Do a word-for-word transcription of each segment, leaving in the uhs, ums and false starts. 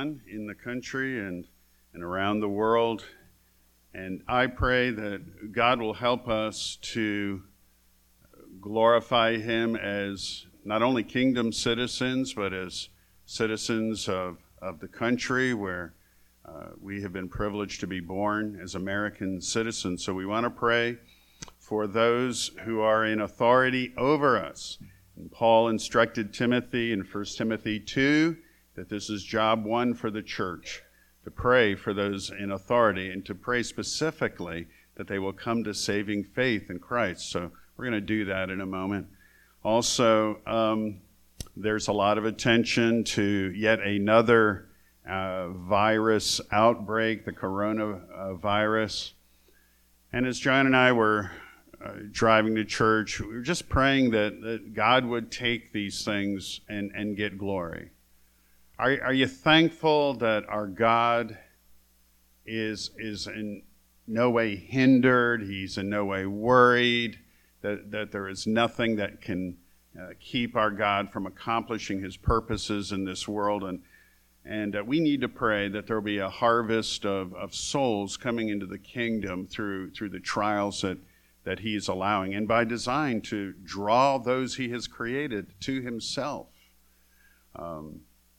on in the country and, and around the world. And I pray that God will help us to glorify him as not only kingdom citizens, but as citizens of, of the country where uh, we have been privileged to be born as American citizens. So we want to pray for those who are in authority over us. And Paul instructed Timothy in First Timothy two that this is job one for the church, to pray for those in authority and to pray specifically that they will come to saving faith in Christ. So we're going to do that in a moment. Also, um, there's a lot of attention to yet another uh, virus outbreak, the coronavirus. And as John and I were uh, driving to church, we were just praying that, that God would take these things and, and get glory. Are, are you thankful that our God is, is in no way hindered, he's in no way worried, that, that there is nothing that can uh, keep our God from accomplishing his purposes in this world? And, and uh, we need to pray that there will be a harvest of, of souls coming into the kingdom through, through the trials that, that he's allowing, and by design to draw those he has created to himself. Um,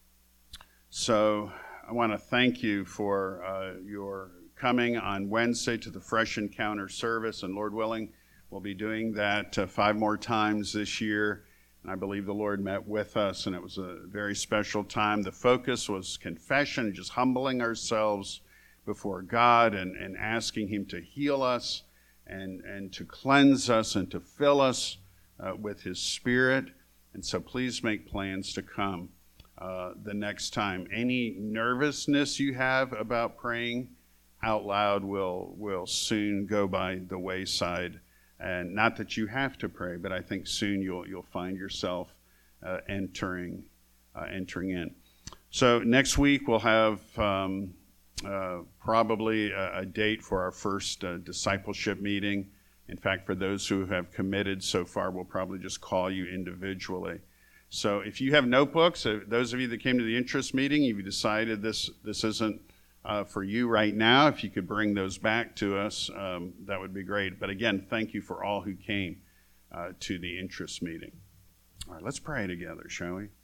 So I want to thank you for uh, your coming on Wednesday to the Fresh Encounter service, and Lord willing, we'll be doing that uh, five more times this year. And I believe the Lord met with us, and it was a very special time. The focus was confession, just humbling ourselves before God and, and asking him to heal us and, and to cleanse us and to fill us uh, with his Spirit. And so please make plans to come Uh, the next time. Any nervousness you have about praying out loud will will soon go by the wayside. And not that you have to pray, but I think soon you'll you'll find yourself uh, entering uh, entering in. So next week we'll have um, uh, probably a, a date for our first uh, discipleship meeting. In fact, for those who have committed so far, we'll probably just call you individually. So if you have notebooks, uh, those of you that came to the interest meeting, you've decided this this isn't uh, for you right now, if you could bring those back to us, um, that would be great. But again, thank you for all who came uh, to the interest meeting. All right, let's pray together, shall we?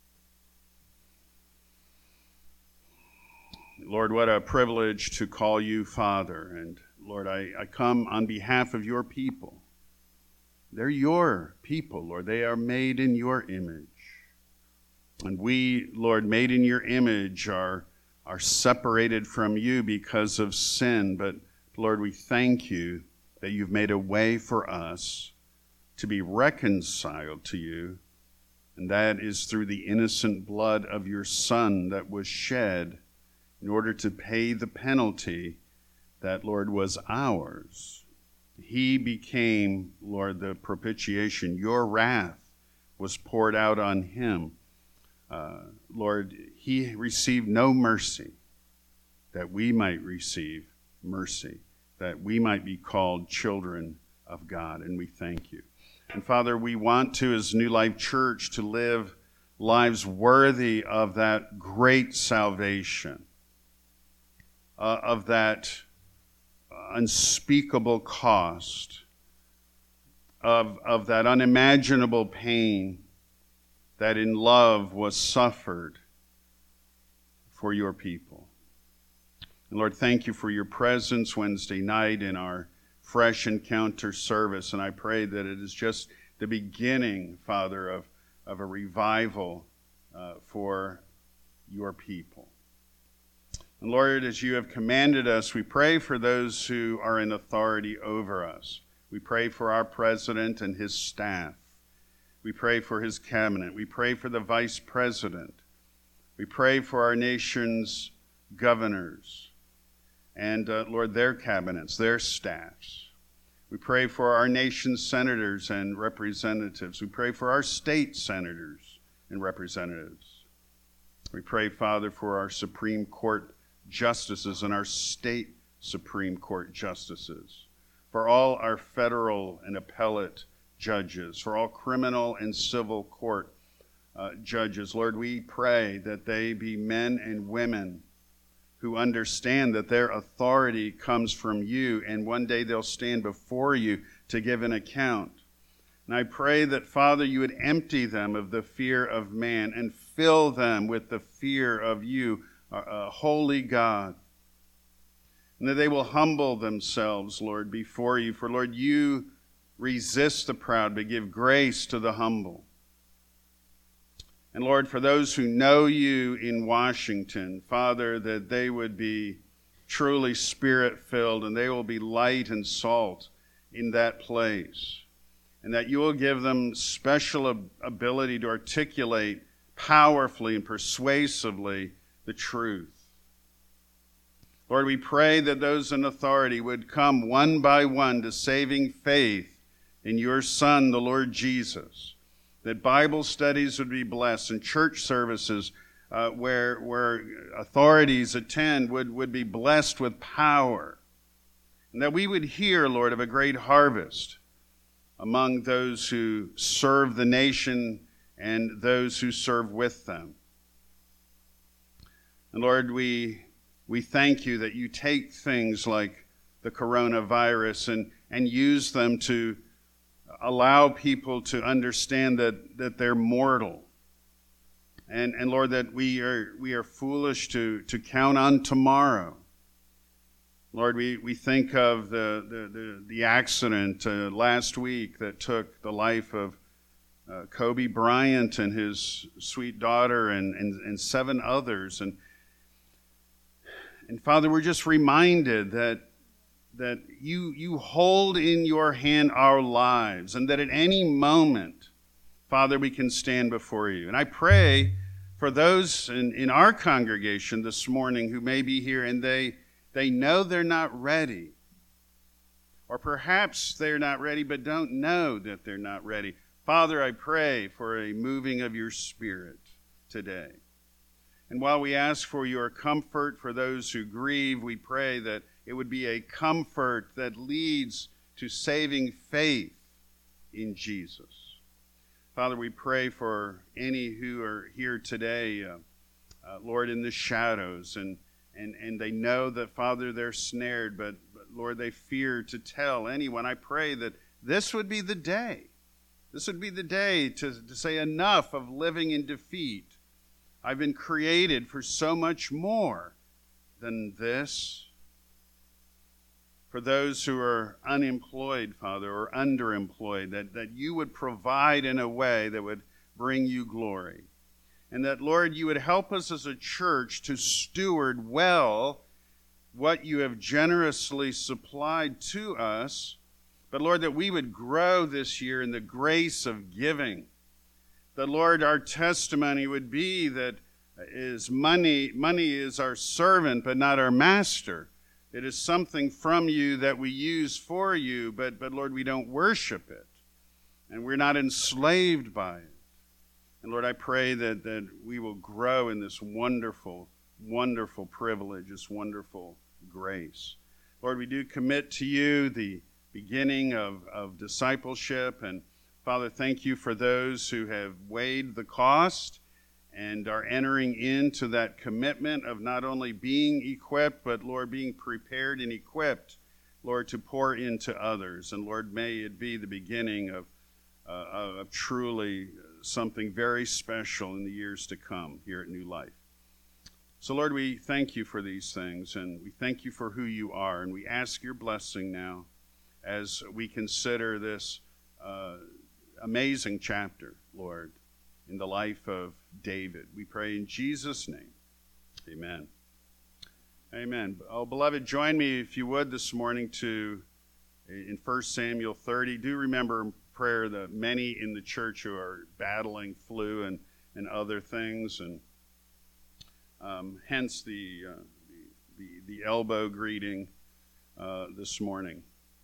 Lord, what a privilege to call you Father. And Lord, I, I come on behalf of your people. They're your people, Lord. They are made in your image. And we, Lord, made in your image, are, are separated from you because of sin. But, Lord, we thank you that you've made a way for us to be reconciled to you. And that is through the innocent blood of your Son that was shed in order to pay the penalty that, Lord, was ours. He became, Lord, the propitiation. Your wrath was poured out on him. Uh, Lord, he received no mercy that we might receive mercy, that we might be called children of God, and we thank you. And Father, we want to, as New Life Church, to live lives worthy of that great salvation, uh, of that unspeakable cost, of, of that unimaginable pain that in love was suffered for your people. And Lord, thank you for your presence Wednesday night in our Fresh Encounter service. And I pray that it is just the beginning, Father, of, of a revival uh, for your people. And Lord, as you have commanded us, we pray for those who are in authority over us. We pray for our president and his staff. We pray for his cabinet. We pray for the vice president. We pray for our nation's governors and, uh, Lord, their cabinets, their staffs. We pray for our nation's senators and representatives. We pray for our state senators and representatives. We pray, Father, for our Supreme Court justices and our state Supreme Court justices, for all our federal and appellate judges, for all criminal and civil court uh, judges. Lord, we pray that they be men and women who understand that their authority comes from you, and one day they'll stand before you to give an account. And I pray that, Father, you would empty them of the fear of man and fill them with the fear of you, a holy God. And that they will humble themselves, Lord, before you. For, Lord, you resist the proud, but give grace to the humble. And, Lord, for those who know you in Washington, Father, that they would be truly Spirit-filled, and they will be light and salt in that place. And that you will give them special ability to articulate powerfully and persuasively the truth. Lord, we pray that those in authority would come one by one to saving faith in your Son, the Lord Jesus. That Bible studies would be blessed, and church services uh, where, where authorities attend would, would be blessed with power. And that we would hear, Lord, of a great harvest among those who serve the nation and those who serve with them. And Lord, we we thank you that you take things like the coronavirus and, and use them to allow people to understand that, that they're mortal. And and Lord, that we are we are foolish to, to count on tomorrow. Lord, we, we think of the, the, the, the accident uh, last week that took the life of uh, Kobe Bryant and his sweet daughter and, and, and seven others. And, and Father, we're just reminded that, that you, you hold in your hand our lives, and that at any moment, Father, we can stand before you. And I pray for those in, in our congregation this morning who may be here and they They know they're not ready. Or perhaps they're not ready but don't know that they're not ready. Father, I pray for a moving of your Spirit today. And while we ask for your comfort for those who grieve, we pray that it would be a comfort that leads to saving faith in Jesus. Father, we pray for any who are here today, uh, uh, Lord, in the shadows, and And, and they know that, Father, they're snared, but, but, Lord, they fear to tell anyone. I pray that this would be the day. This would be the day to, to say enough of living in defeat. I've been created for so much more than this. For those who are unemployed, Father, or underemployed, that, that you would provide in a way that would bring you glory. And that, Lord, you would help us as a church to steward well what you have generously supplied to us. But, Lord, that we would grow this year in the grace of giving. That, Lord, our testimony would be that is money, money is our servant, but not our master. It is something from you that we use for you, but, but Lord, we don't worship it. And we're not enslaved by it. And Lord, I pray that, that we will grow in this wonderful, wonderful privilege, this wonderful grace. Lord, we do commit to you the beginning of, of discipleship. And Father, thank you for those who have weighed the cost and are entering into that commitment of not only being equipped, but, Lord, being prepared and equipped, Lord, to pour into others. And Lord, may it be the beginning of, uh, of truly something very special in the years to come here at New Life. So, Lord, we thank you for these things, and we thank you for who you are, and we ask your blessing now as we consider this uh, amazing chapter, Lord, in the life of David. We pray in Jesus' name. Amen. Amen. Oh, beloved, join me, if you would, this morning to in First Samuel thirty. Do remember prayer the many in the church who are battling flu and, and other things, and um, hence the, uh, the, the the elbow greeting uh, this morning.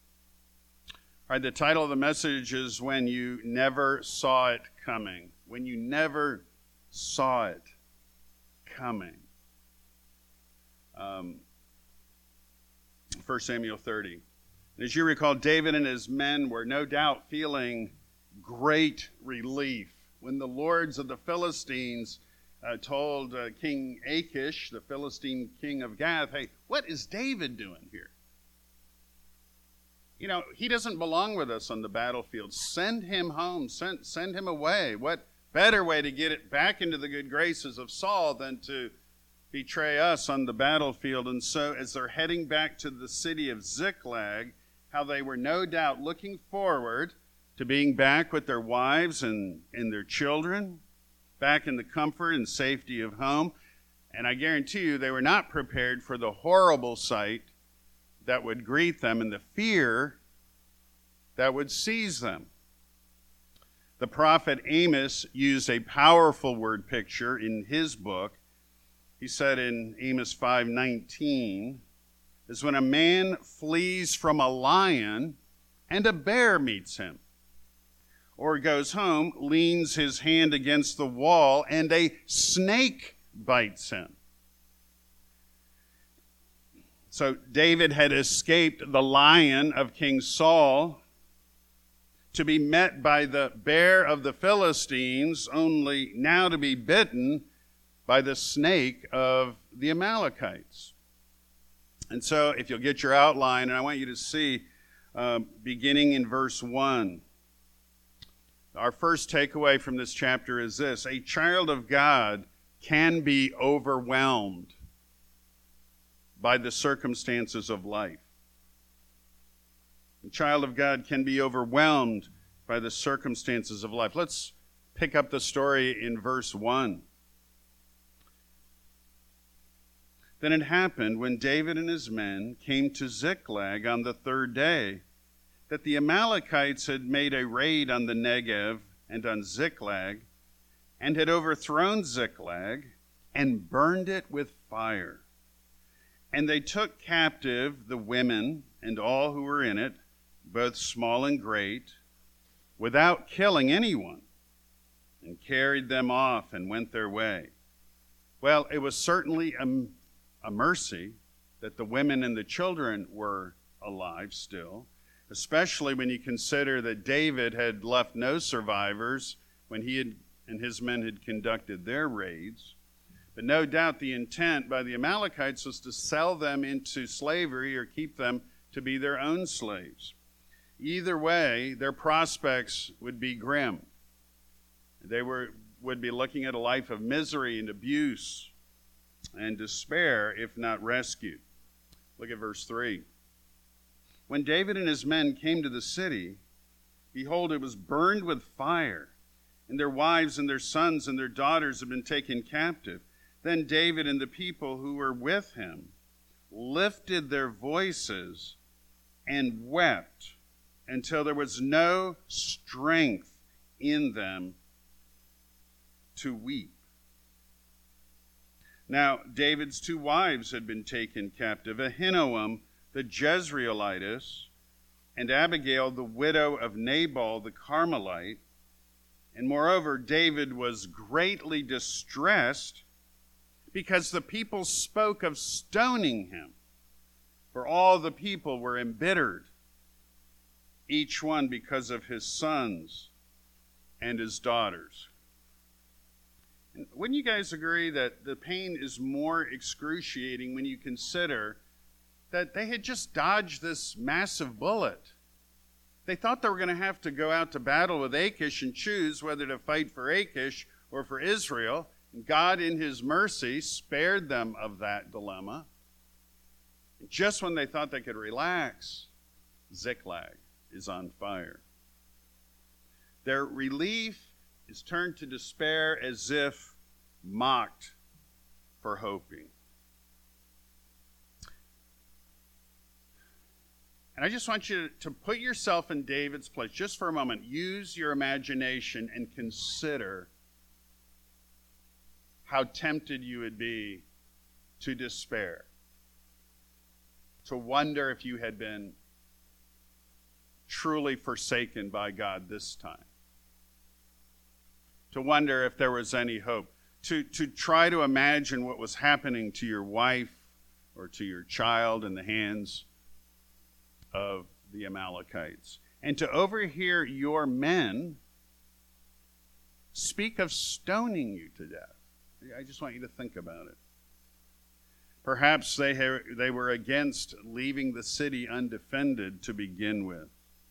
All right, the title of the message is When You Never Saw It Coming. When you never saw it coming. Um, First Samuel thirty. As you recall, David and his men were no doubt feeling great relief when the lords of the Philistines uh, told uh, King Achish, the Philistine king of Gath, hey, what is David doing here? You know, he doesn't belong with us on the battlefield. Send him home. Send, send him away. What better way to get it back into the good graces of Saul than to betray us on the battlefield? And so as they're heading back to the city of Ziklag, how they were no doubt looking forward to being back with their wives and, and their children, back in the comfort and safety of home. And I guarantee you they were not prepared for the horrible sight that would greet them and the fear that would seize them. The prophet Amos used a powerful word picture in his book. He said in Amos five nineteen, is when a man flees from a lion and a bear meets him, or goes home, leans his hand against the wall, and a snake bites him. So David had escaped the lion of King Saul to be met by the bear of the Philistines, only now to be bitten by the snake of the Amalekites. And so if you'll get your outline, and I want you to see, uh, beginning in verse one, our first takeaway from this chapter is this: a child of God can be overwhelmed by the circumstances of life. A child of God can be overwhelmed by the circumstances of life. Let's pick up the story in verse one. Then it happened when David and his men came to Ziklag on the third day that the Amalekites had made a raid on the Negev and on Ziklag, and had overthrown Ziklag and burned it with fire. And they took captive the women and all who were in it, both small and great, without killing anyone, and carried them off and went their way. Well, it was certainly a, a mercy that the women and the children were alive still, especially when you consider that David had left no survivors when he had, and his men had conducted their raids. But no doubt the intent by the Amalekites was to sell them into slavery or keep them to be their own slaves. Either way, their prospects would be grim. They were, would be looking at a life of misery and abuse and despair if not rescued. Look at verse three. When David and his men came to the city, behold, it was burned with fire, and their wives and their sons and their daughters had been taken captive. Then David and the people who were with him lifted their voices and wept until there was no strength in them to weep. Now, David's two wives had been taken captive, Ahinoam the Jezreelitess, and Abigail the widow of Nabal the Carmelite. And moreover, David was greatly distressed because the people spoke of stoning him, for all the people were embittered, each one because of his sons and his daughters. And wouldn't you guys agree that the pain is more excruciating when you consider that they had just dodged this massive bullet? They thought they were going to have to go out to battle with Achish and choose whether to fight for Achish or for Israel. And God, in his mercy, spared them of that dilemma. And just when they thought they could relax, Ziklag is on fire. Their relief is turned to despair, as if mocked for hoping. And I just want you to put yourself in David's place just for a moment. Use your imagination and consider how tempted you would be to despair, to wonder if you had been truly forsaken by God this time, to wonder if there was any hope, to, to try to imagine what was happening to your wife or to your child in the hands of the Amalekites, and to overhear your men speak of stoning you to death. I just want you to think about it. Perhaps they, ha- they were against leaving the city undefended to begin with.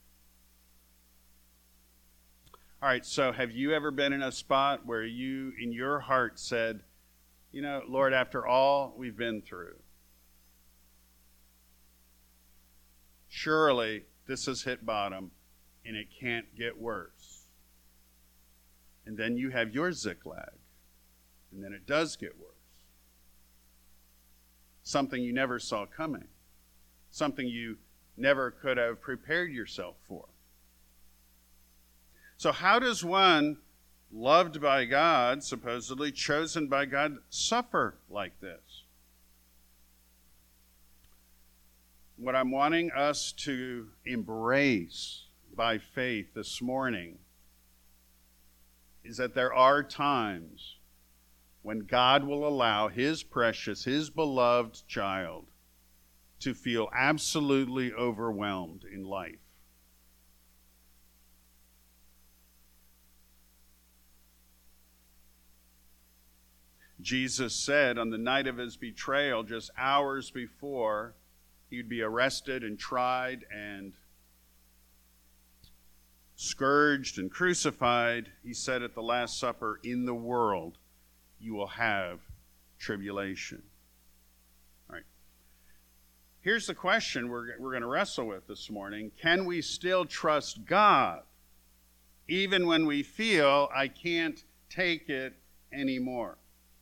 All right, so have you ever been in a spot where you, in your heart, said, you know, Lord, after all we've been through, surely this has hit bottom and it can't get worse. And then you have your Ziklag, and then it does get worse. Something you never saw coming. Something you never could have prepared yourself for. So how does one loved by God, supposedly chosen by God, suffer like this? What I'm wanting us to embrace by faith this morning is that there are times when God will allow his precious, his beloved child to feel absolutely overwhelmed in life. Jesus said on the night of his betrayal, just hours before he'd be arrested and tried and scourged and crucified, he said at the Last Supper, in the world you will have tribulation. All right. Here's the question we're, we're going to wrestle with this morning. Can we still trust God even when we feel I can't take it anymore?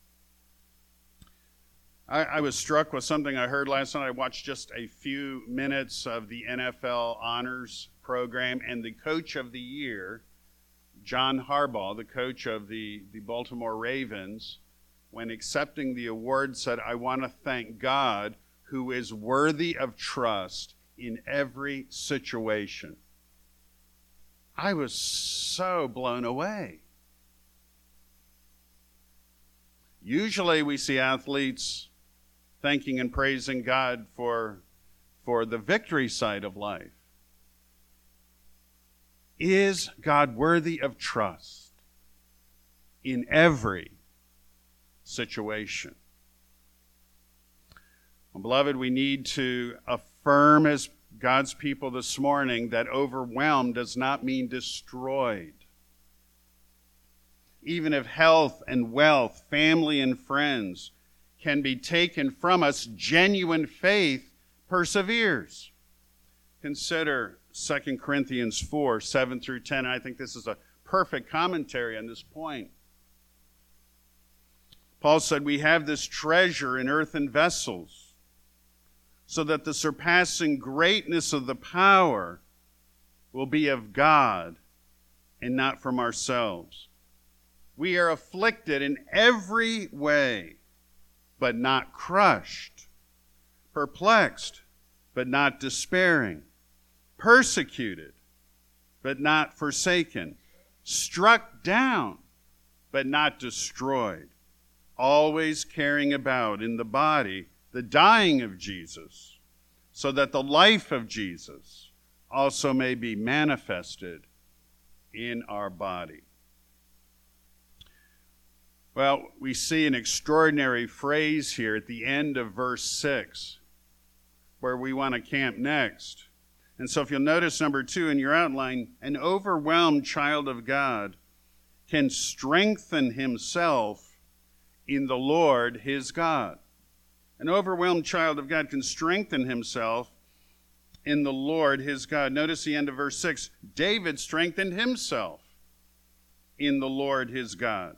I, I was struck with something I heard last night. I watched just a few minutes of the N F L Honors Program, and the coach of the year, John Harbaugh, the coach of the, the Baltimore Ravens, when accepting the award said, I want to thank God who is worthy of trust in every situation. I was so blown away. Usually we see athletes thanking and praising God for, for the victory side of life. Is God worthy of trust in every situation? Well, beloved, we need to affirm as God's people this morning that overwhelmed does not mean destroyed. Even if health and wealth, family and friends can be taken from us, genuine faith perseveres. Consider Second Corinthians four, seven through ten. I think this is a perfect commentary on this point. Paul said, we have this treasure in earthen vessels, so that the surpassing greatness of the power will be of God and not from ourselves. We are afflicted in every way, but not crushed, perplexed, but not despairing, persecuted, but not forsaken, struck down, but not destroyed, always carrying about in the body the dying of Jesus, so that the life of Jesus also may be manifested in our body. Well, we see an extraordinary phrase here at the end of verse six, where we want to camp next. And so if you'll notice number two in your outline, an overwhelmed child of God can strengthen himself in the Lord his God. An overwhelmed child of God can strengthen himself in the Lord his God. Notice the end of verse six. David strengthened himself in the Lord his God.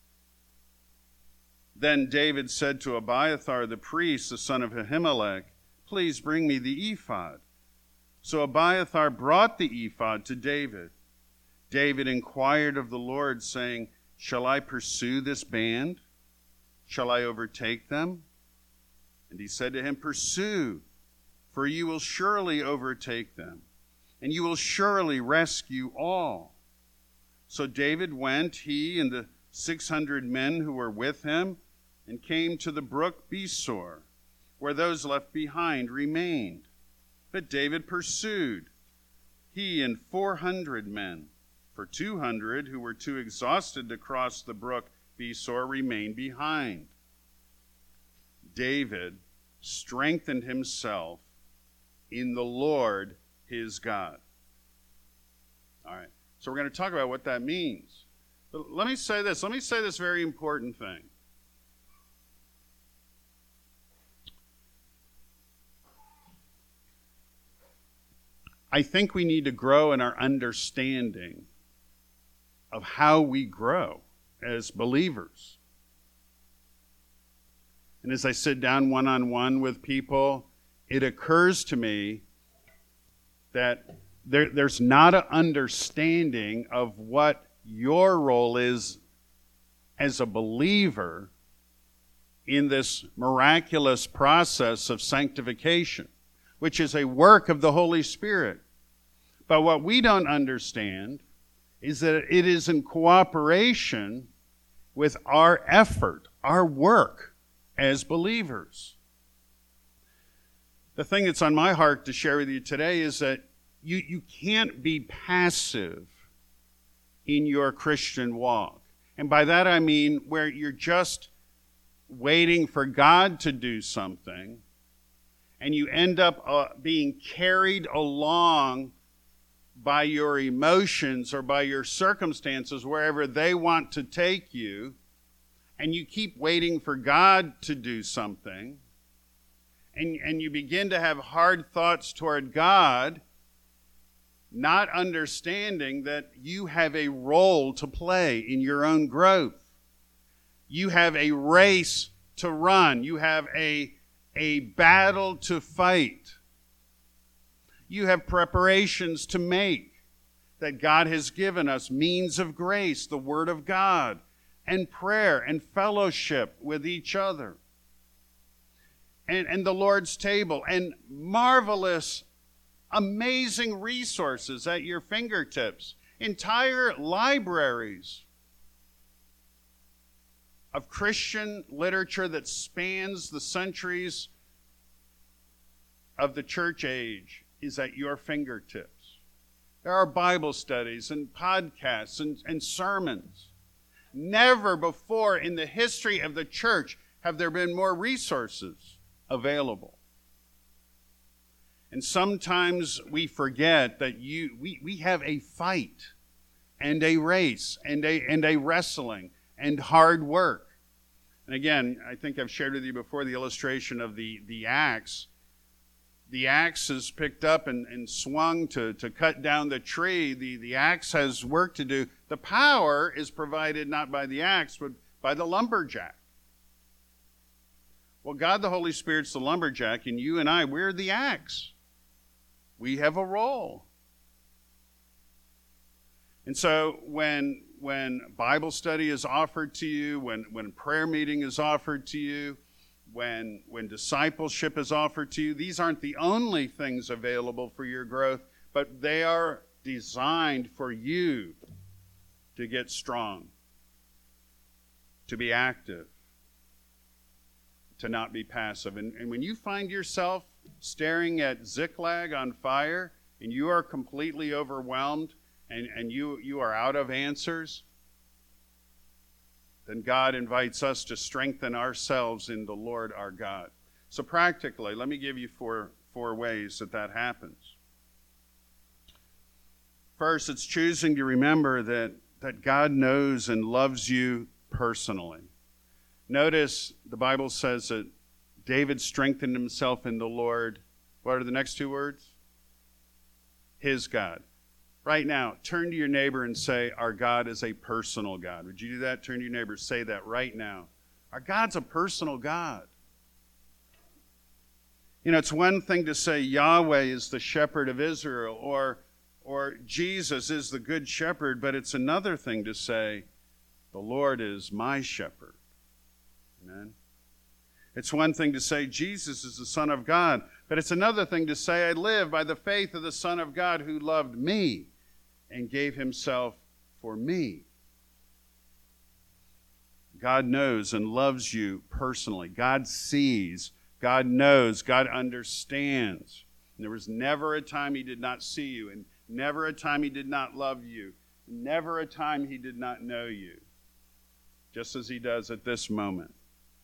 Then David said to Abiathar the priest, the son of Ahimelech, please bring me the ephod. So Abiathar brought the ephod to David. David inquired of the Lord, saying, shall I pursue this band? Shall I overtake them? And he said to him, pursue, for you will surely overtake them, and you will surely rescue all. So David went, he and the six hundred men who were with him, and came to the brook Besor, where those left behind remained. But David pursued, he and four hundred men. for two hundred who were too exhausted to cross the brook Besor remained behind. David strengthened himself in the Lord his God. All right, so we're going to talk about what that means. But let me say this. Let me say this very important thing. I think we need to grow in our understanding of how we grow as believers. And as I sit down one-on-one with people, it occurs to me that there, there's not an understanding of what your role is as a believer in this miraculous process of sanctification, which is a work of the Holy Spirit. But what we don't understand is that it is in cooperation with our effort, our work as believers. The thing that's on my heart to share with you today is that you, you can't be passive in your Christian walk. And by that I mean where you're just waiting for God to do something, and you end up uh, being carried along by your emotions or by your circumstances wherever they want to take you, and you keep waiting for God to do something, and, and you begin to have hard thoughts toward God, not understanding that you have a role to play in your own growth. You have a race to run. You have a, a battle to fight. You have preparations to make that God has given us, means of grace, the Word of God, and prayer and fellowship with each other. And, and the Lord's table, and marvelous, amazing resources at your fingertips, entire libraries of Christian literature that spans the centuries of the church age is at your fingertips. There are Bible studies and podcasts and, and sermons. Never before in the history of the church have there been more resources available. And sometimes we forget that you we, we have a fight and a race and a and a wrestling and hard work. And again, I think I've shared with you before the illustration of the, the axe. The axe is picked up and, and swung to, to cut down the tree. The, the axe has work to do. The power is provided not by the axe, but by the lumberjack. Well, God the Holy Spirit's the lumberjack, and you and I, we're the axe. We have a role. And so when, when Bible study is offered to you, when, when prayer meeting is offered to you, when, when discipleship is offered to you, these aren't the only things available for your growth, but they are designed for you to get strong, to be active, to not be passive. And, and when you find yourself staring at Ziklag on fire and you are completely overwhelmed and, and you, you are out of answers, then God invites us to strengthen ourselves in the Lord our God. So practically, let me give you four, four ways that that happens. First, it's choosing to remember that, that God knows and loves you personally. Notice the Bible says that David strengthened himself in the Lord. What are the next two words? His God. Right now, turn to your neighbor and say, our God is a personal God. Would you do that? Turn to your neighbor, say that right now. Our God's a personal God. You know, it's one thing to say Yahweh is the shepherd of Israel, or, or Jesus is the good shepherd, but it's another thing to say, the Lord is my shepherd. Amen. It's one thing to say Jesus is the Son of God, but it's another thing to say I live by the faith of the Son of God who loved me and gave himself for me. God knows and loves you personally. God sees, God knows, God understands. And there was never a time he did not see you, and never a time he did not love you. never a time he did not know you, just as he does at this moment.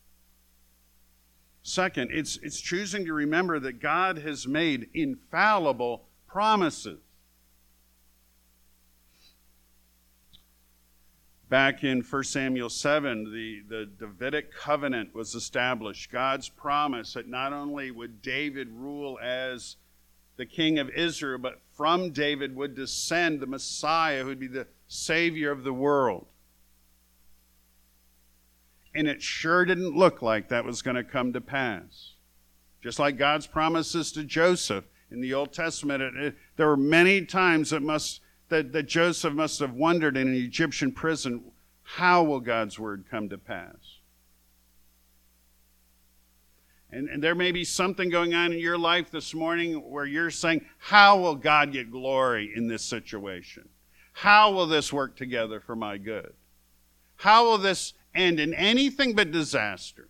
Second, it's, it's choosing to remember that God has made infallible promises. Back in First Samuel seven, the, the Davidic covenant was established. God's promise that not only would David rule as the king of Israel, but from David would descend the Messiah who would be the Savior of the world. And it sure didn't look like that was going to come to pass. Just like God's promises to Joseph in the Old Testament, it, it, there were many times that, must, that, that Joseph must have wondered in an Egyptian prison, how will God's word come to pass? And, and there may be something going on in your life this morning where you're saying, how will God get glory in this situation? How will this work together for my good? How will this end in anything but disaster?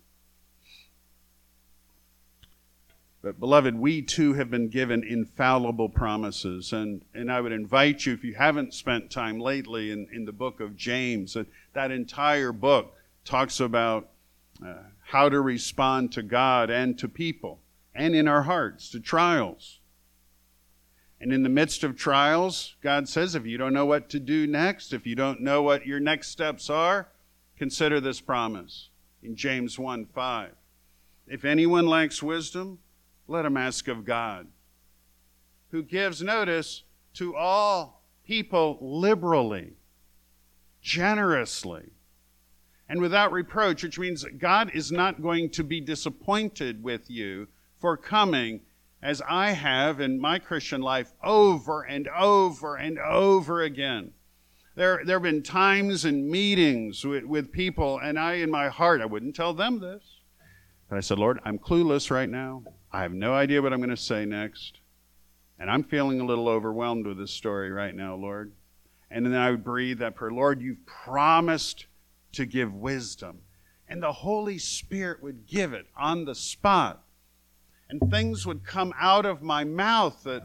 But beloved, we too have been given infallible promises. And, and I would invite you, if you haven't spent time lately in, in the book of James, that, that entire book talks about uh, how to respond to God and to people and in our hearts to trials. And in the midst of trials, God says, if you don't know what to do next, if you don't know what your next steps are, consider this promise in James one five. If anyone lacks wisdom, let him ask of God, who gives notice to all people liberally, generously, and without reproach, which means God is not going to be disappointed with you for coming, as I have in my Christian life, over and over and over again. There, there have been times and meetings with, with people, and I, in my heart, I wouldn't tell them this. But I said, Lord, I'm clueless right now. I have no idea what I'm going to say next. And I'm feeling a little overwhelmed with this story right now, Lord. And then I would breathe that prayer, Lord, you've promised to give wisdom. And the Holy Spirit would give it on the spot. And things would come out of my mouth that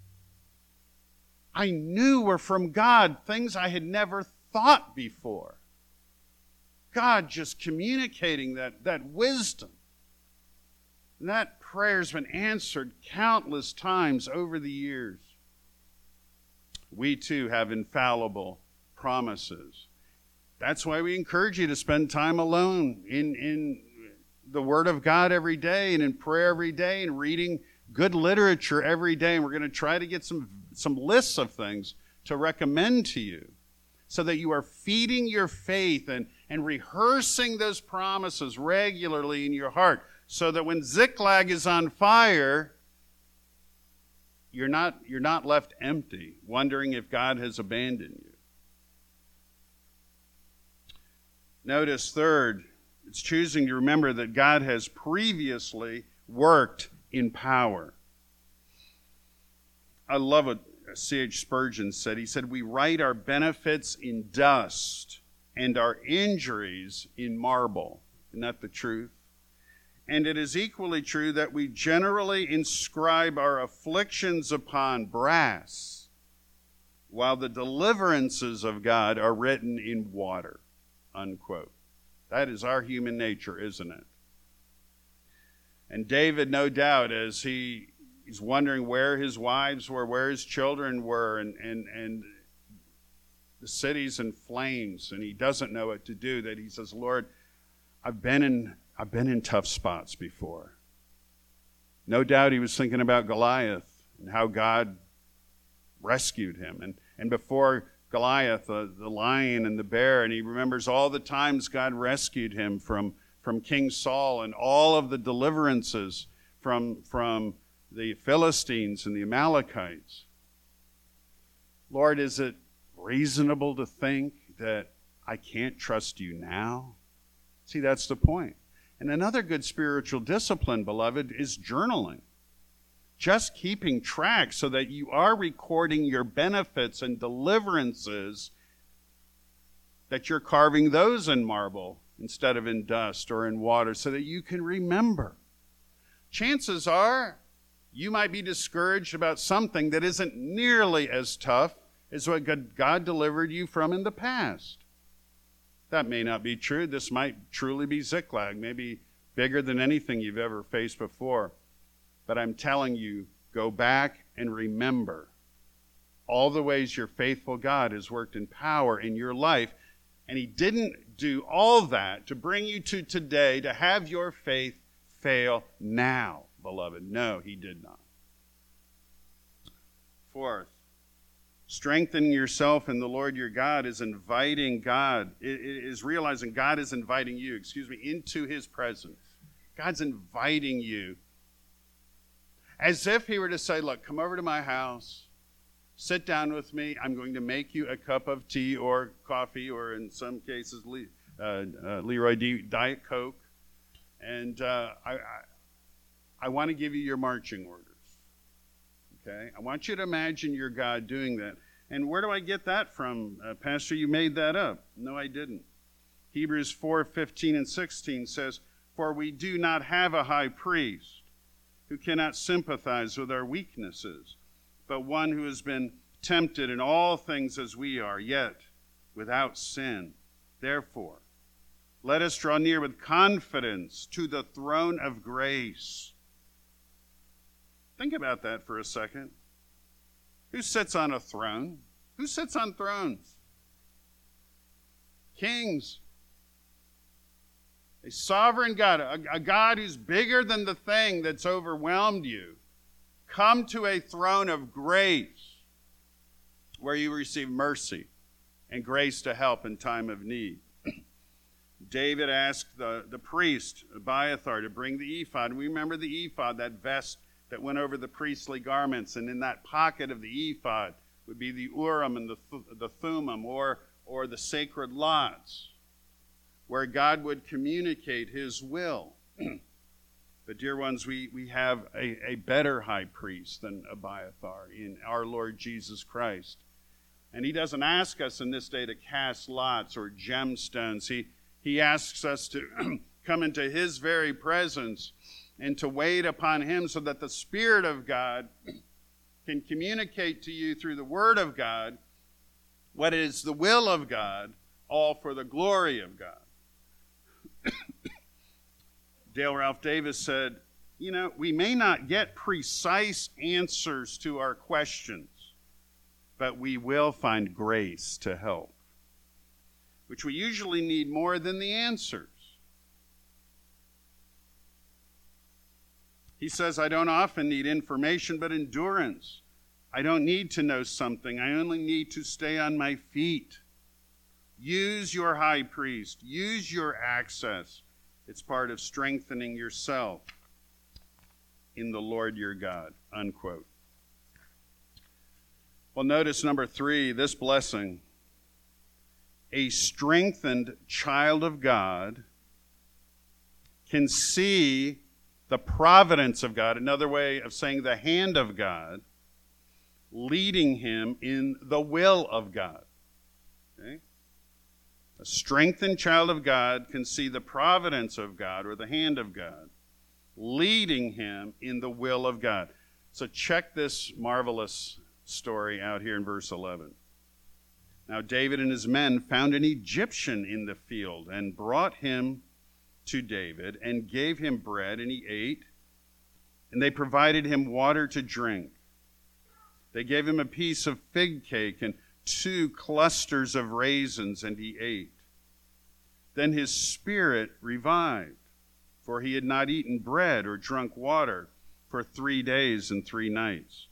I knew were from God, things I had never thought before. God just communicating that, that wisdom. And that prayer's been answered countless times over the years. We too have infallible promises. That's why we encourage you to spend time alone in, in the Word of God every day and in prayer every day and reading good literature every day. And we're going to try to get some, some lists of things to recommend to you so that you are feeding your faith and, and rehearsing those promises regularly in your heart so that when Ziklag is on fire, you're not, you're not left empty, wondering if God has abandoned you. Notice, third, it's choosing to remember that God has previously worked in power. I love what C H Spurgeon said. He said, we write our benefits in dust and our injuries in marble. Isn't that the truth? And it is equally true that we generally inscribe our afflictions upon brass, while the deliverances of God are written in water. Unquote. That is our human nature, isn't it? And David, no doubt, as he, he's wondering where his wives were, where his children were, and, and, and the city's in flames, and he doesn't know what to do, that he says, Lord, I've been in, I've been in tough spots before. No doubt he was thinking about Goliath and how God rescued him. And, and before Goliath, uh, the lion and the bear, and he remembers all the times God rescued him from, from King Saul and all of the deliverances from, from the Philistines and the Amalekites. Lord, is it reasonable to think that I can't trust you now? See, that's the point. And another good spiritual discipline, beloved, is journaling. Just keeping track so that you are recording your benefits and deliverances, that you're carving those in marble instead of in dust or in water so that you can remember. Chances are you might be discouraged about something that isn't nearly as tough is what God delivered you from in the past. That may not be true. This might truly be Ziklag, maybe bigger than anything you've ever faced before. But I'm telling you, go back and remember all the ways your faithful God has worked in power in your life. And he didn't do all that to bring you to today to have your faith fail now, beloved. No, he did not. Fourth, strengthening yourself in the Lord your God is inviting God, it is realizing God is inviting you, excuse me, into his presence. God's inviting you. As if he were to say, look, come over to my house, sit down with me. I'm going to make you a cup of tea or coffee, or in some cases, uh, uh, Leroy D, Diet Coke. And uh, I, I, I want to give you your marching orders. Okay? I want you to imagine your God doing that. And where do I get that from? Uh, Pastor, you made that up. No, I didn't. Hebrews four fifteen and sixteen says, for we do not have a high priest who cannot sympathize with our weaknesses, but one who has been tempted in all things as we are, yet without sin. Therefore, let us draw near with confidence to the throne of grace. Think about that for a second. Who sits on a throne? Who sits on thrones? Kings. A sovereign God, a, a God who's bigger than the thing that's overwhelmed you. Come to a throne of grace where you receive mercy and grace to help in time of need. David asked the, the priest, Abiathar, to bring the ephod. And we remember the ephod, that vest that went over the priestly garments. And in that pocket of the ephod would be the Urim and the, the Thummim, or, or the sacred lots, where God would communicate his will. But dear ones, we, we have a, a better high priest than Abiathar in our Lord Jesus Christ. And he doesn't ask us in this day to cast lots or gemstones. He, he asks us to come into his very presence and to wait upon him so that the Spirit of God can communicate to you through the Word of God what is the will of God, all for the glory of God. Dale Ralph Davis said, you know, we may not get precise answers to our questions, but we will find grace to help, which we usually need more than the answers. He says, I don't often need information, but endurance. I don't need to know something. I only need to stay on my feet. Use your high priest. Use your access. It's part of strengthening yourself in the Lord your God, unquote. Well, notice number three, this blessing. A strengthened child of God can see the providence of God, another way of saying the hand of God, leading him in the will of God. Okay? A strengthened child of God can see the providence of God, or the hand of God, leading him in the will of God. So check this marvelous story out here in verse eleven. Now David and his men found an Egyptian in the field and brought him to David and gave him bread, and he ate, and they provided him water to drink. They gave him a piece of fig cake and two clusters of raisins, and he ate. Then his spirit revived, for he had not eaten bread or drunk water for three days and three nights.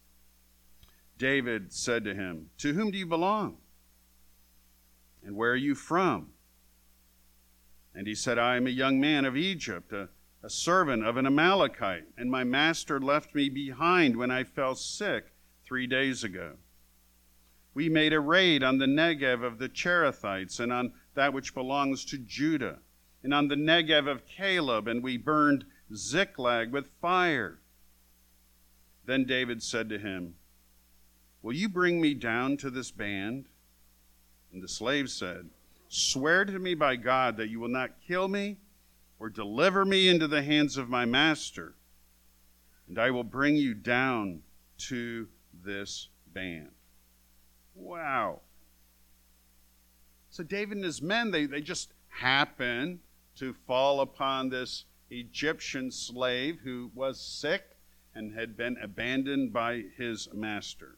David said to him, to whom do you belong? And where are you from? And he said, I am a young man of Egypt, a, a servant of an Amalekite, and my master left me behind when I fell sick three days ago. We made a raid on the Negev of the Cherethites and on that which belongs to Judah, and on the Negev of Caleb, and we burned Ziklag with fire. Then David said to him, will you bring me down to this band? And the slave said, swear to me by God that you will not kill me or deliver me into the hands of my master, and I will bring you down to this band. Wow. So David and his men, they, they just happen to fall upon this Egyptian slave who was sick and had been abandoned by his master.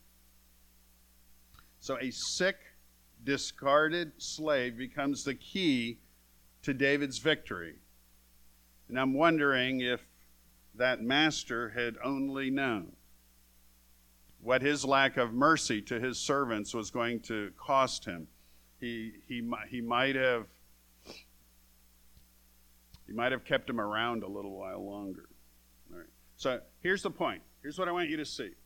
So a sick, discarded slave becomes the key to David's victory. And I'm wondering if that master had only known what his lack of mercy to his servants was going to cost him. He, he, he might have he might have kept him around a little while longer. All right. So here's the point. Here's what I want you to see.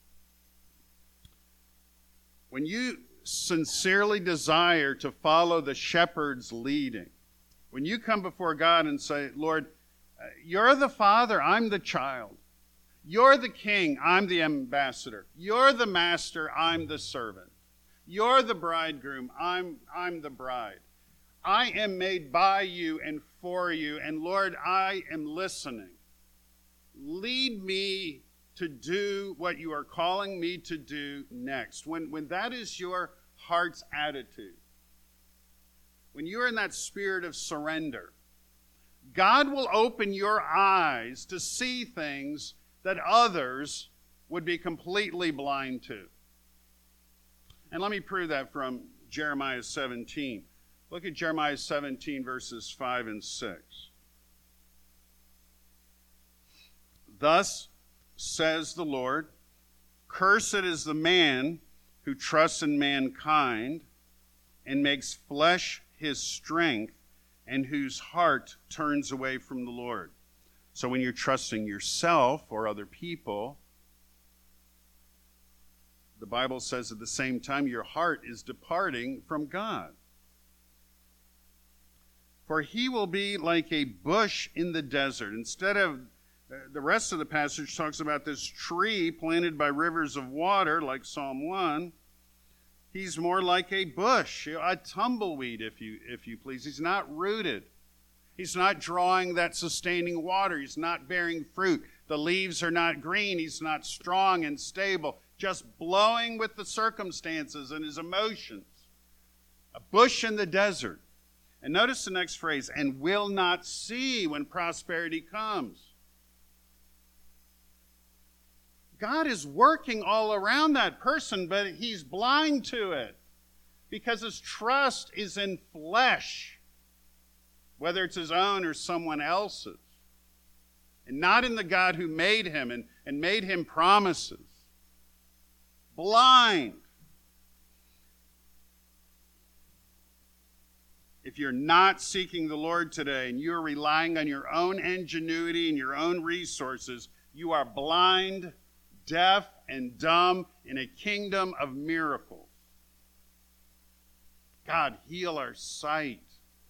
When you sincerely desire to follow the shepherd's leading, when you come before God and say, Lord, you're the father, I'm the child. You're the king, I'm the ambassador. You're the master, I'm the servant. You're the bridegroom, I'm, I'm the bride. I am made by you and for you, and Lord, I am listening. Lead me to do what you are calling me to do next. When, when that is your heart's attitude, when you're in that spirit of surrender, God will open your eyes to see things that others would be completely blind to. And let me prove that from Jeremiah seventeen. Look at Jeremiah seventeen, verses five and six. Thus says the Lord, cursed is the man who trusts in mankind and makes flesh his strength, and whose heart turns away from the Lord. So when you're trusting yourself or other people, the Bible says at the same time your heart is departing from God. For he will be like a bush in the desert. Instead of, the rest of the passage talks about this tree planted by rivers of water, like Psalm one. He's more like a bush, a tumbleweed, if you, if you please. He's not rooted. He's not drawing that sustaining water. He's not bearing fruit. The leaves are not green. He's not strong and stable, just blowing with the circumstances and his emotions. A bush in the desert. And notice the next phrase, and will not see when prosperity comes. God is working all around that person, but he's blind to it because his trust is in flesh, whether it's his own or someone else's, and not in the God who made him and, and made him promises. Blind. If you're not seeking the Lord today and you're relying on your own ingenuity and your own resources, you are blind, deaf, and dumb in a kingdom of miracles. God, heal our sight.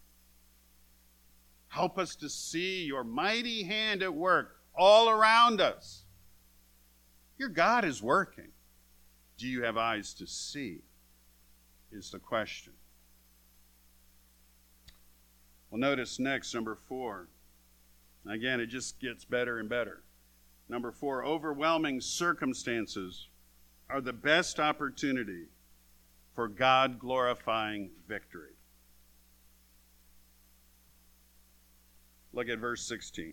Help us to see your mighty hand at work all around us. Your God is working. Do you have eyes to see? Is the question. Well, notice next, number four. Again, it just gets better and better. Number four, overwhelming circumstances are the best opportunity for God-glorifying victory. Look at verse sixteen.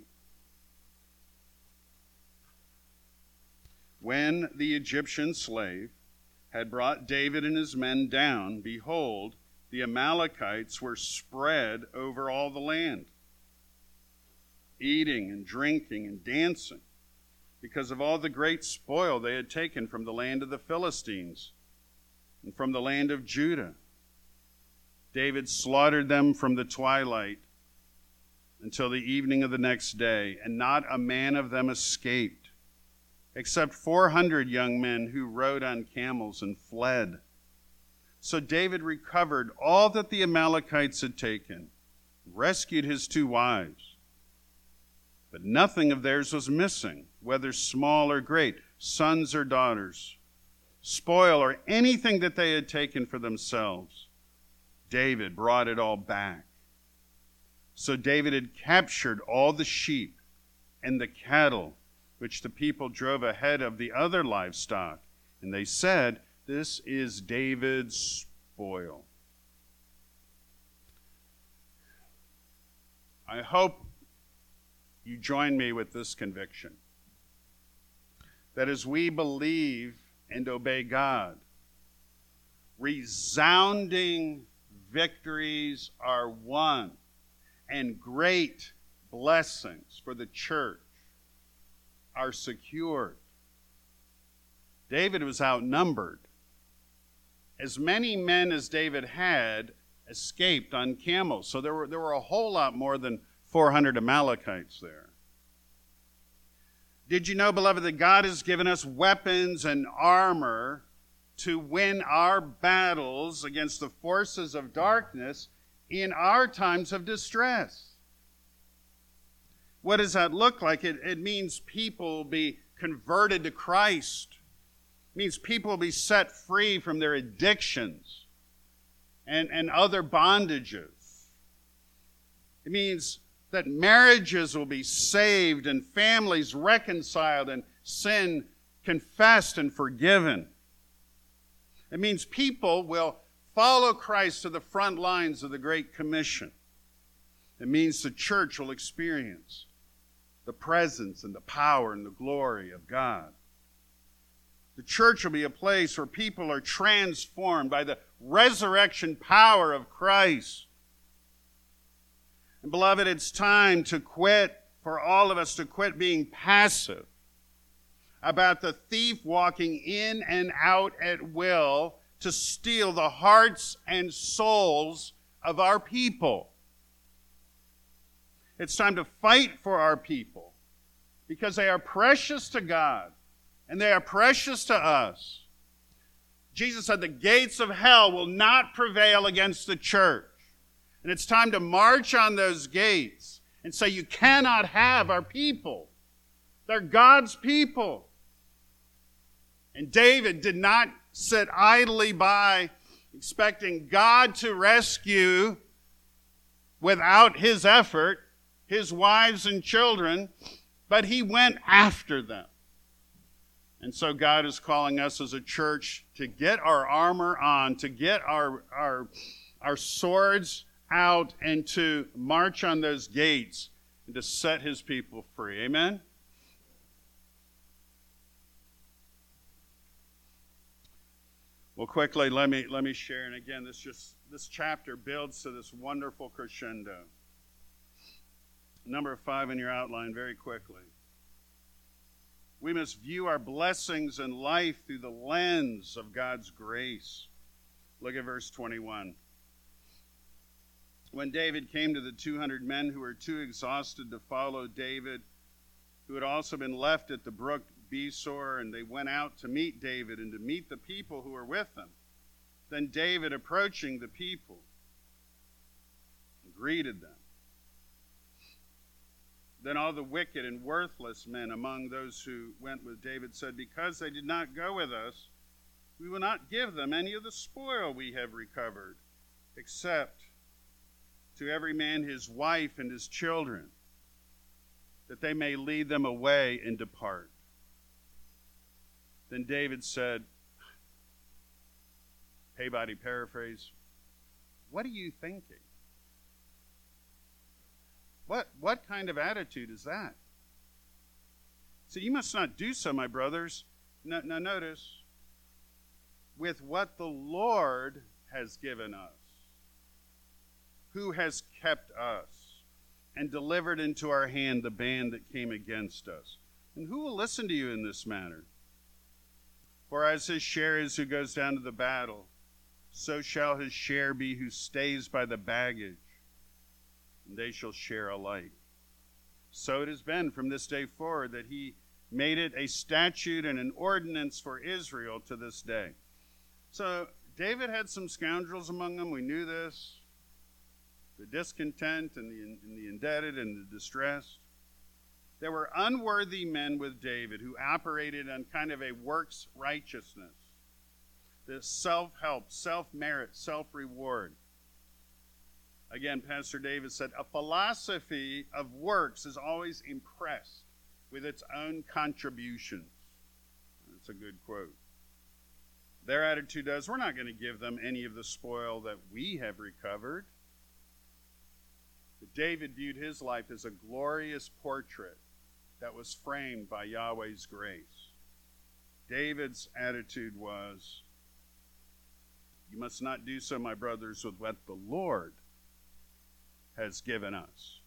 When the Egyptian slave had brought David and his men down, behold, the Amalekites were spread over all the land, eating and drinking and dancing, because of all the great spoil they had taken from the land of the Philistines and from the land of Judah. David slaughtered them from the twilight until the evening of the next day, and not a man of them escaped, except four hundred young men who rode on camels and fled. So David recovered all that the Amalekites had taken, rescued his two wives. But nothing of theirs was missing, whether small or great, sons or daughters, spoil or anything that they had taken for themselves. David brought it all back. So David had captured all the sheep and the cattle, which the people drove ahead of the other livestock. And they said, This is David's spoil. I hope you join me with this conviction, that as we believe and obey God, resounding victories are won, and great blessings for the church are secured. David was outnumbered. As many men as David had escaped on camels. So there were, there were a whole lot more than four hundred Amalekites there. Did you know, beloved, that God has given us weapons and armor to win our battles against the forces of darkness in our times of distress? What does that look like? It, it means people will be converted to Christ. It means people will be set free from their addictions and, and other bondages. It means that marriages will be saved and families reconciled and sin confessed and forgiven. It means people will follow Christ to the front lines of the Great Commission. It means the church will experience the presence and the power and the glory of God. The church will be a place where people are transformed by the resurrection power of Christ. And beloved, it's time to quit, for all of us to quit being passive about the thief walking in and out at will to steal the hearts and souls of our people. It's time to fight for our people because they are precious to God and they are precious to us. Jesus said the gates of hell will not prevail against the church. And it's time to march on those gates and say, you cannot have our people. They're God's people. And David did not sit idly by expecting God to rescue without his effort his wives and children, but he went after them. And so God is calling us as a church to get our armor on, to get our, our, our swords out, and to march on those gates and to set his people free. Amen? Well, quickly, let me let me share. And again, this just this chapter builds to this wonderful crescendo. Number five in your outline, very quickly. We must view our blessings in life through the lens of God's grace. Look at verse twenty-one. When David came to the two hundred men who were too exhausted to follow David, who had also been left at the brook Besor, and they went out to meet David and to meet the people who were with them. Then David, approaching the people, greeted them. Then all the wicked and worthless men among those who went with David said, because they did not go with us, we will not give them any of the spoil we have recovered, except to every man his wife and his children, that they may lead them away and depart. Then David said, Peabody paraphrase, what are you thinking? What, what kind of attitude is that? So you must not do so, my brothers. Now, now notice, with what the Lord has given us, who has kept us and delivered into our hand the band that came against us. And who will listen to you in this matter? For as his share is who goes down to the battle, so shall his share be who stays by the baggage, and they shall share alike. So it has been from this day forward that he made it a statute and an ordinance for Israel to this day. So David had some scoundrels among them. We knew this. The discontent and the, and the indebted and the distressed. There were unworthy men with David who operated on kind of a works righteousness. This self-help, self-merit, self-reward. Again, Pastor David said, a philosophy of works is always impressed with its own contributions. That's a good quote. Their attitude is, we're not going to give them any of the spoil that we have recovered. But David viewed his life as a glorious portrait that was framed by Yahweh's grace. David's attitude was, you must not do so, my brothers, with what the Lord has given us.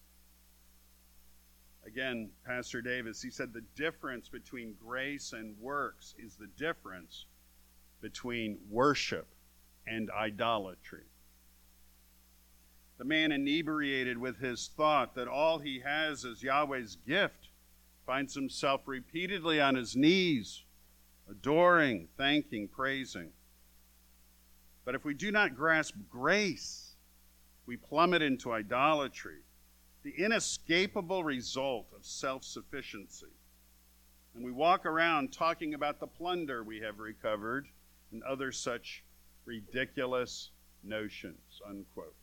Again, Pastor Davis, he said the difference between grace and works is the difference between worship and idolatry. The man inebriated with his thought that all he has is Yahweh's gift finds himself repeatedly on his knees, adoring, thanking, praising. But if we do not grasp grace, we plummet into idolatry, the inescapable result of self-sufficiency. And we walk around talking about the plunder we have recovered and other such ridiculous notions, unquote.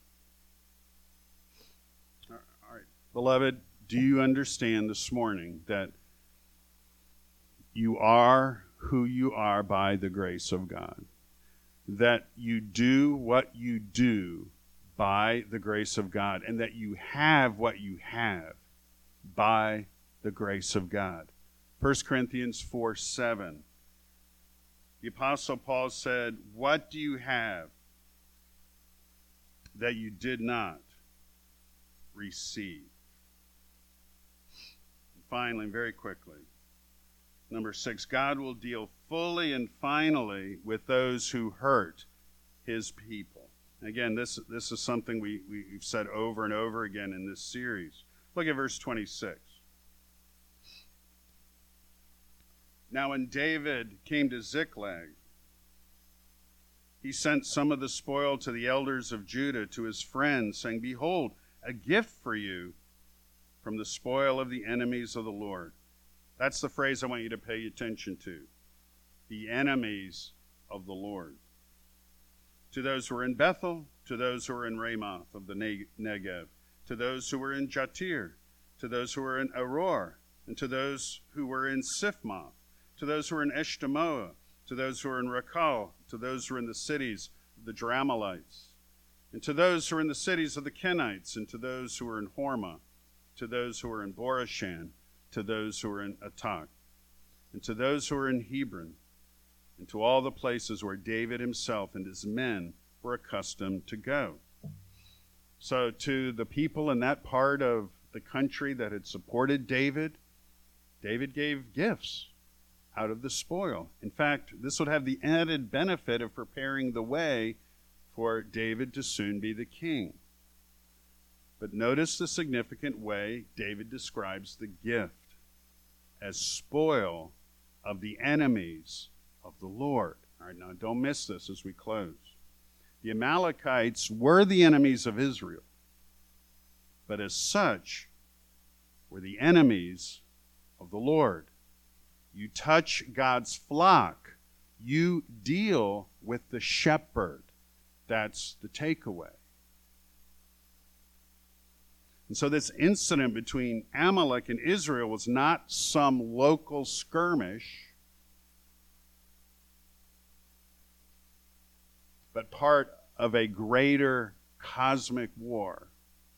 All right. Beloved, do you understand this morning that you are who you are by the grace of God? That you do what you do by the grace of God, and that you have what you have by the grace of God. First Corinthians four seven. The Apostle Paul said, what do you have that you did not receive? And finally, very quickly, number six, God will deal fully and finally with those who hurt his people. Again, this, this is something we, we've said over and over again in this series. Look at verse twenty-six. Now when David came to Ziklag, he sent some of the spoil to the elders of Judah, to his friends, saying, behold, a gift for you from the spoil of the enemies of the Lord. That's the phrase I want you to pay attention to. The enemies of the Lord. To those who are in Bethel, to those who are in Ramoth of the Negev, to those who were in Jatir, to those who were in Aror, and to those who were in Siphmoth, to those who were in Eshtemoa, to those who were in Rakal, to those who were in the cities of the Jerahmeelites, and to those who were in the cities of the Kenites, and to those who were in Hormah, to those who were in Borashan, to those who were in Atak, and to those who were in Hebron, and to all the places where David himself and his men were accustomed to go. So to the people in that part of the country that had supported David, David gave gifts out of the spoil. In fact, this would have the added benefit of preparing the way for David to soon be the king. But notice the significant way David describes the gift as spoil of the enemies of the Lord. All right, now don't miss this as we close. The Amalekites were the enemies of Israel, but as such were the enemies of the Lord. You touch God's flock, you deal with the shepherd. That's the takeaway. And so this incident between Amalek and Israel was not some local skirmish, but part of a greater cosmic war.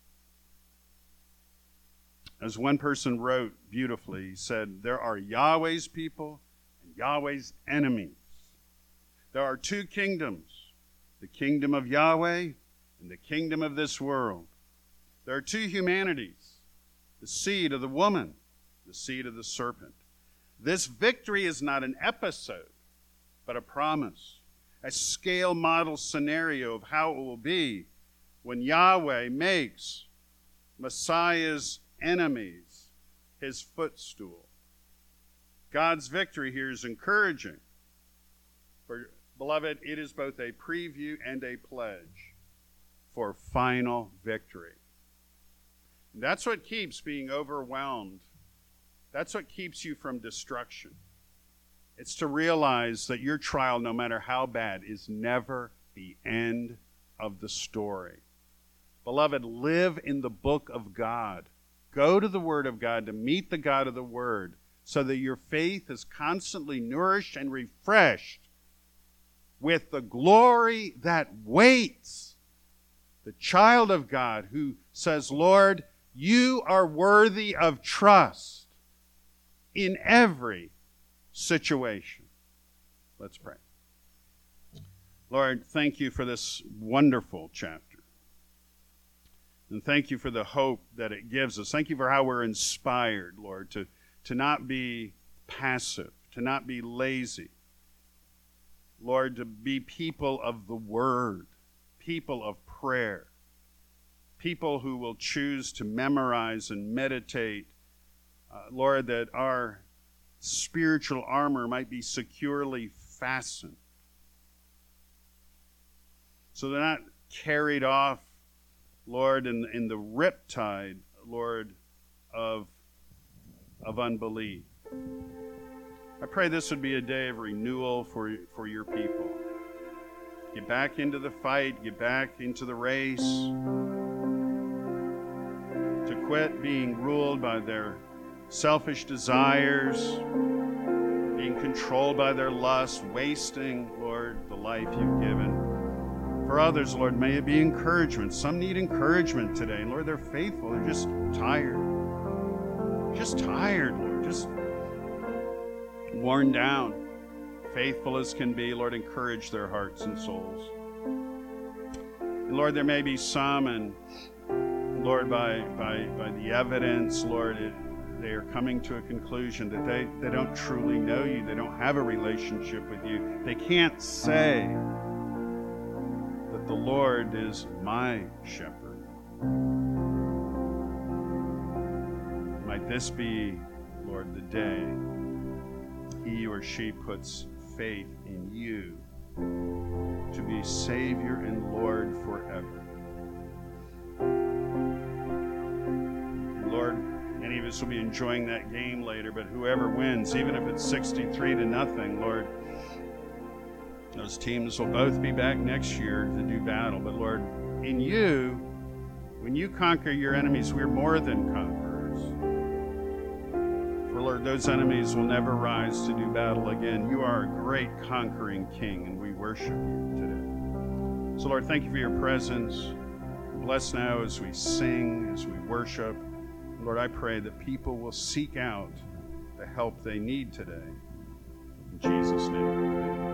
As one person wrote beautifully, he said, there are Yahweh's people and Yahweh's enemies. There are two kingdoms, the kingdom of Yahweh and the kingdom of this world. There are two humanities, the seed of the woman, the seed of the serpent. This victory is not an episode, but a promise, a scale model scenario of how it will be when Yahweh makes Messiah's enemies his footstool. God's victory here is encouraging. For, beloved, it is both a preview and a pledge for final victory. And that's what keeps being overwhelmed. That's what keeps you from destruction. It's to realize that your trial, no matter how bad, is never the end of the story. Beloved, live in the book of God. Go to the Word of God to meet the God of the Word so that your faith is constantly nourished and refreshed with the glory that waits. The child of God who says, Lord, you are worthy of trust in every situation. Let's pray. Lord, thank you for this wonderful chapter. And thank you for the hope that it gives us. Thank you for how we're inspired, Lord, to, to not be passive, to not be lazy. Lord, to be people of the Word, people of prayer, people who will choose to memorize and meditate. Uh, Lord, that our spiritual armor might be securely fastened, so they're not carried off, Lord, in, in the riptide, Lord, of, of unbelief. I pray this would be a day of renewal for, for your people. Get back into the fight, get back into the race, to quit being ruled by their selfish desires, being controlled by their lust, wasting, Lord, the life you've given. For others, Lord, may it be encouragement. Some need encouragement today. Lord, they're faithful. They're just tired. Just tired, Lord. Just worn down. Faithful as can be, Lord, encourage their hearts and souls. And Lord, there may be some, and Lord, by by by the evidence, Lord, it, they are coming to a conclusion that they, they don't truly know you. They don't have a relationship with you. They can't say that the Lord is my shepherd. Might this be, Lord, the day he or she puts faith in you to be Savior and Lord forever. And Lord, many of us will be enjoying that game later, but whoever wins, even if it's sixty-three to nothing, Lord, those teams will both be back next year to do battle. But Lord, in you, when you conquer your enemies, we're more than conquerors. For Lord, those enemies will never rise to do battle again. You are a great conquering King, and we worship you today. So Lord, thank you for your presence. Bless now as we sing, as we worship. Lord, I pray that people will seek out the help they need today. In Jesus' name, amen.